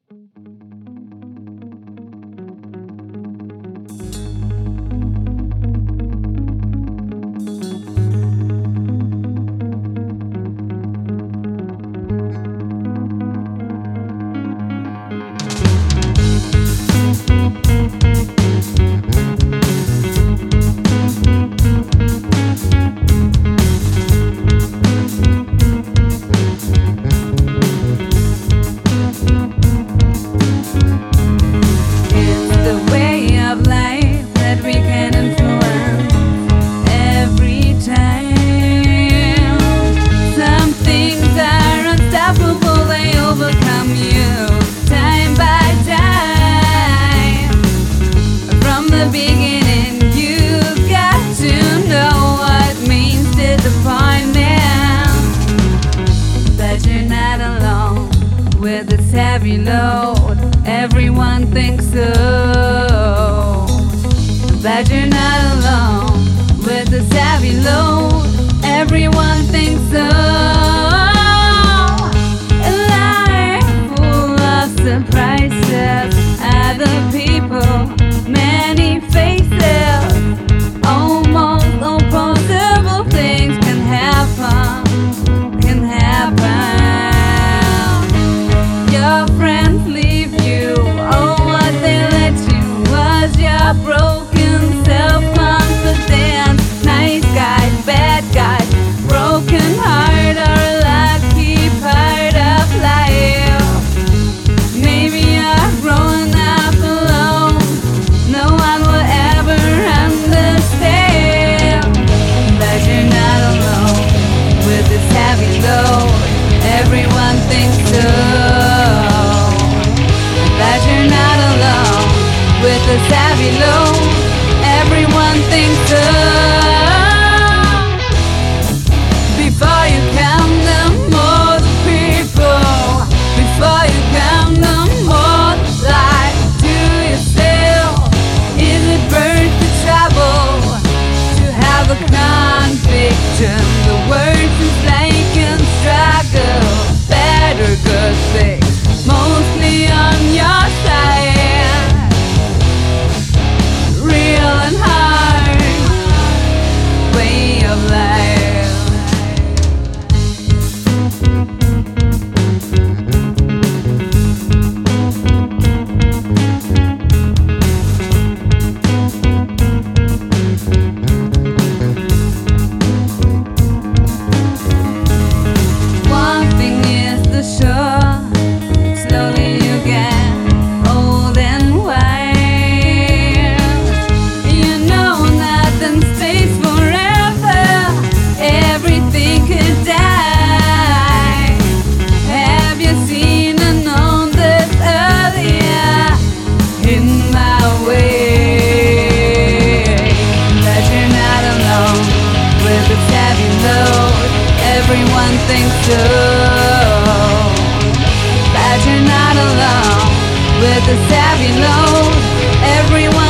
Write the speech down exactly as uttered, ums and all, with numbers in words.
With this heavy load, everyone thinks so. But you're not alone. With this heavy load, everyone thinks so. A life full of surprises, other people, many faces. Almost impossible things can happen, can happen. Your friends leave you, oh what they let you was your broken self-confidence. Nice guys, bad guys, broken heart or a lucky part of life. Maybe you're growing up alone, no one will ever understand. But you're not alone with this heavy load, everyone thinks so. With a savvy load, everyone thinks so. Before you count them all the people, before you count them all, lie to yourself. Is it worth the trouble to have a conviction? The words is like and struggle, bad or good things, mostly on your side. Everyone thinks so. But you're not alone with the savvy load, everyone